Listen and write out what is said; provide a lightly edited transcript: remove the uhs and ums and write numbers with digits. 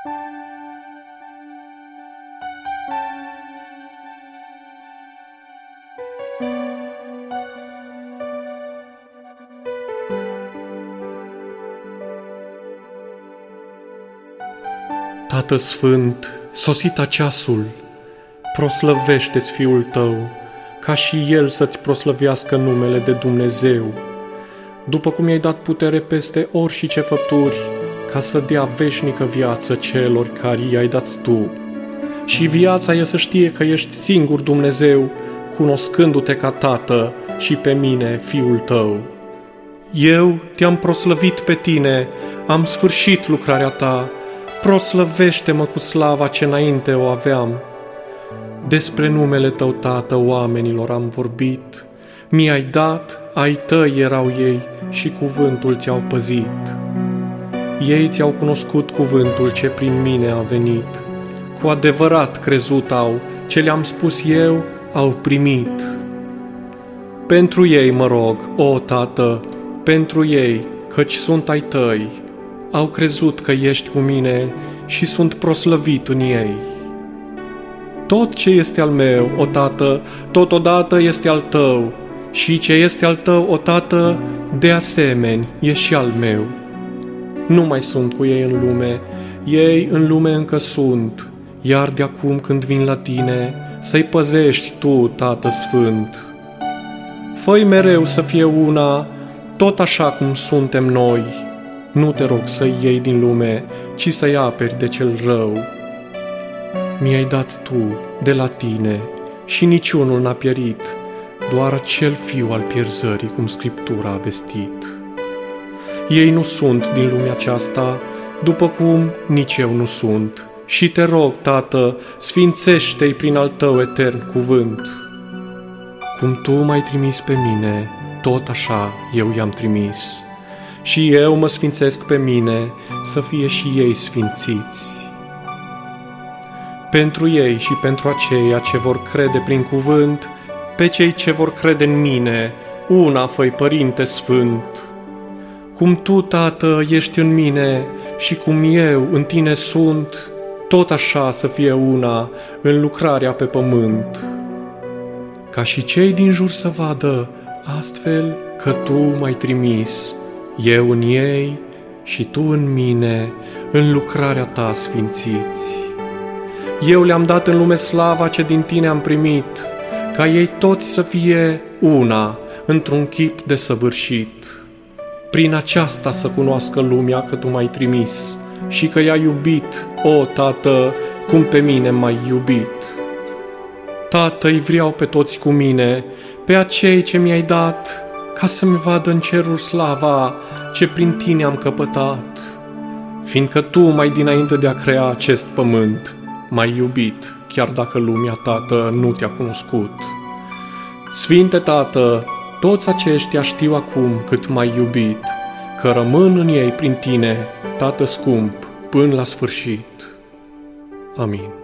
Tată Sfânt, sosit ceasul, proslăvește-ți Fiul Tău, ca și El să-ți proslăvească numele de Dumnezeu, după cum i-ai dat putere peste orice făpturi, ca să dea veșnică viață celor care i-ai dat Tu. Și viața e să știe că ești singur Dumnezeu, cunoscându-te ca Tată și pe mine, Fiul Tău. Eu te-am proslăvit pe Tine, am sfârșit lucrarea Ta, proslăvește-mă cu slava ce înainte o aveam. Despre numele Tău, Tată, oamenilor am vorbit, mi-ai dat, ai Tăi erau ei și cuvântul Ți-au păzit. Ei Ți-au cunoscut cuvântul ce prin mine a venit, cu adevărat crezut au, ce le-am spus eu, au primit. Pentru ei mă rog, o Tată, pentru ei, căci sunt ai Tăi, au crezut că ești cu mine și sunt proslăvit în ei. Tot ce este al meu, o Tată, totodată este al Tău, și ce este al Tău, o Tată, de asemenea e și al meu. Nu mai sunt cu ei în lume, ei în lume încă sunt, iar de acum când vin la Tine, să-i păzești Tu, Tată Sfânt. Fă-i mereu să fie una, tot așa cum suntem noi. Nu te rog să-i iei din lume, ci să-i aperi de cel rău. Mi-ai dat Tu de la Tine și niciunul n-a pierit, doar acel fiu al pierzării, cum Scriptura a vestit. Ei nu sunt din lumea aceasta, după cum nici eu nu sunt, și te rog, Tată, sfințește-i prin al Tău etern cuvânt. Cum Tu m-ai trimis pe mine, tot așa eu i-am trimis, și eu mă sfințesc pe mine, să fie și ei sfințiți. Pentru ei și pentru aceia ce vor crede prin cuvânt, pe cei ce vor crede în mine, una fă-i, Părinte Sfânt. Cum Tu, Tată, ești în mine și cum eu în Tine sunt, tot așa să fie una în lucrarea pe pământ. Ca și cei din jur să vadă astfel că Tu m-ai trimis, eu în ei și Tu în mine, în lucrarea Ta sfințiți. Eu le-am dat în lume slava ce din Tine am primit, ca ei toți să fie una, într-un chip desăvârșit. Prin aceasta să cunoască lumea că Tu m-ai trimis și că i-ai iubit, o Tată, cum pe mine m-ai iubit. Tată, îi vreau pe toți cu mine, pe acei ce mi-ai dat, ca să-mi vadă în cerul slava ce prin Tine am căpătat. Fiindcă Tu mai dinainte de a crea acest pământ m-ai iubit, chiar dacă lumea, Tată, nu Te-a cunoscut. Sfinte Tată, toți aceștia știu acum cât m-ai iubit, că rămân în ei prin Tine, Tată scump, până la sfârșit. Amin.